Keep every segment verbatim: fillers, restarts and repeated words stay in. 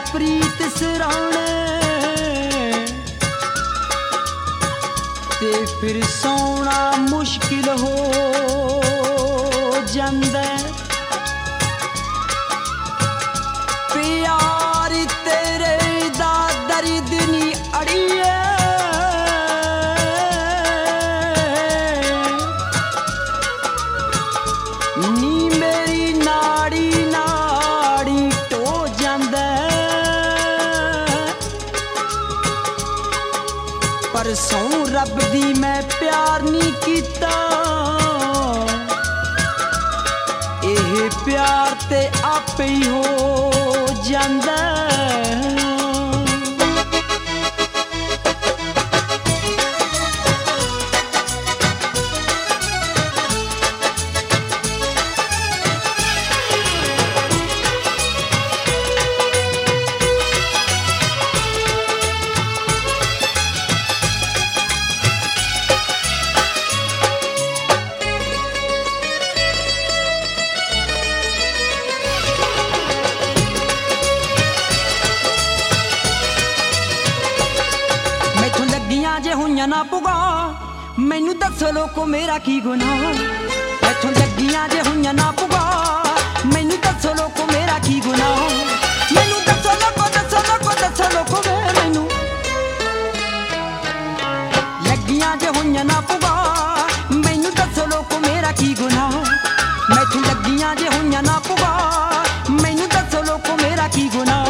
प्रीत सिराने ते फिर सोना मुश्किल हो जांदा प्यार तेरे दा दर्द नी अड़िए नी मेरी नाड़ी नाड़ी टो जांदा पर सौ रब दी मैं प्यार नहीं कीता एह प्यार ते आपे ही हो जांदा जे हुइयां ना पुगा मैनू दसो लोको मेरा की गुनाह इत्थों लग्गियां जे हुइयां ना पुगा मैनू दसो लोको मेरा की गुनाह मैनू दसो लोको दसो लोको दसो लोको वे मैनू लग्गियां जे हुइयां ना पुगा मैनू दसो लोको मेरा की गुनाह मैथों लग्गियां जे हुइयां ना पुगा मैनू दसो लोको मेरा की गुनाह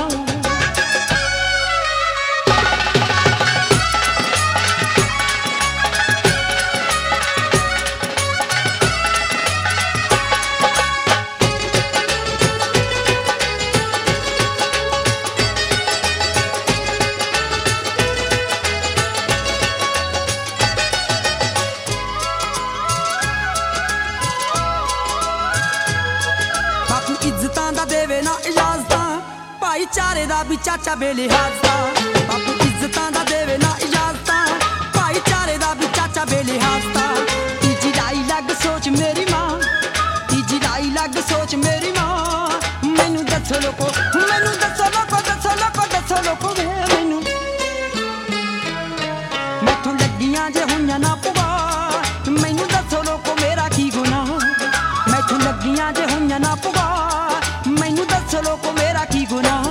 इज्जतां दा देवे ना इजाजतां भाईचारे दा भी चाचा बेलिहाजा बापू इज्जतां दा देवे ना इजाजतां भाईचारे दा भी चाचा बेलिहाजा तीजी लाई लग सोच मेरी मां तीजी लाई लग सोच मेरी मां मैनू दसो लोको मैनू दसो लोको दसो लोको दसो लोको वे मैनू मैथों लग्गियां जे हुइयां ना पुगा मैनू दसो लोको मेरा की गुनाह मैथों लग्गियां जे हुइयां ना पुगा मैनू दसो लोको मेरा की गुनाह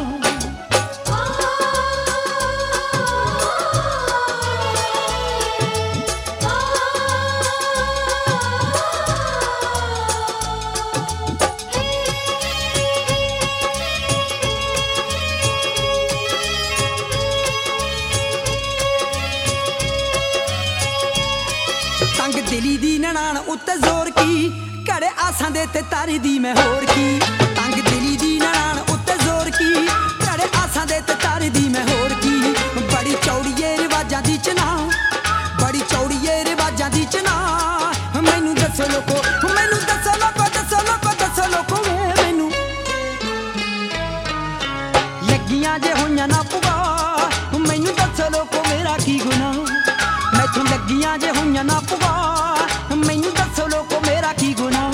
तंग दिली दी ननान उत्ते जोर की घड़े आसां दे ते तारी दी मैं होर की तंग दिली दी ननान उत्ते जोर की घड़े आसां दे ते तारी दी मैं होर की बड़ी चौड़िए रिवाजां दी चना बड़ी चौड़िए रिवाजां दी चना मैनू दसो लोको मैनू दसो लोको दसो लोको दसो लोको वे मैनू लग्गियां जे होइयां ना पुगा मैनू दसो लोको मेरा की गुनाह मैथों लग्गियां जे होइयां ना पुगा मैनू दसो लोको मेरा की गुनाह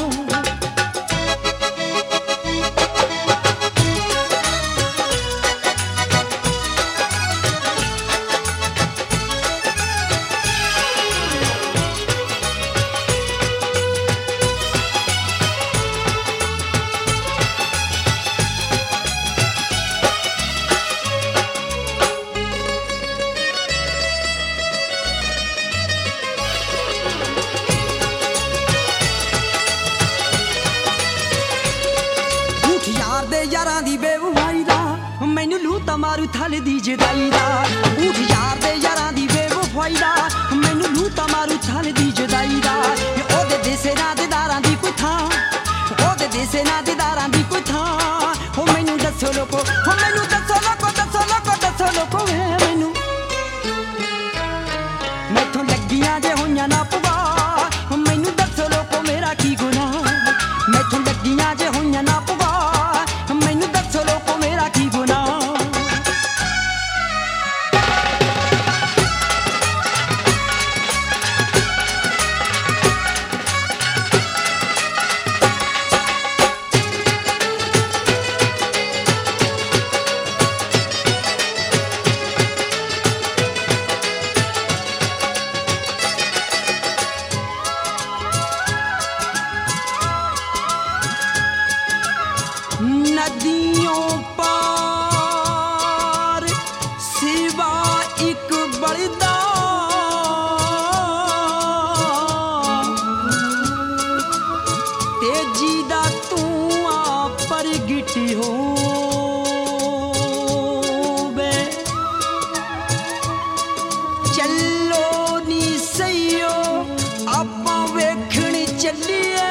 यारां दी बेवफाई दा मैनू लूता मारू थल दी जुदाई दा उठ यार दे यारां दी बेवफाई दा मैनू लूता मारू थल दी जुदाई दा ओदे देसे ना दीदारां दी कोई थां ओदे देसे ना दीदारां दी कोई थां ओ मैनू दसो लोको ओ मैनू दसो लोको दसो लोको दसो लोको वे मैनू मैथों लग्गियां जे होइयां ना पुगा मैनू दसो लोको मेरा की गुनाह मैथों लग्गियां जे होइयां ना पुगा मैनू दसो लोको मेरा की गुनाह नदियों पार सिवा एक बड़दा तेजी दा तू आ पर गिटी हो बे चलो नी सईयो आपां वेखण चलिए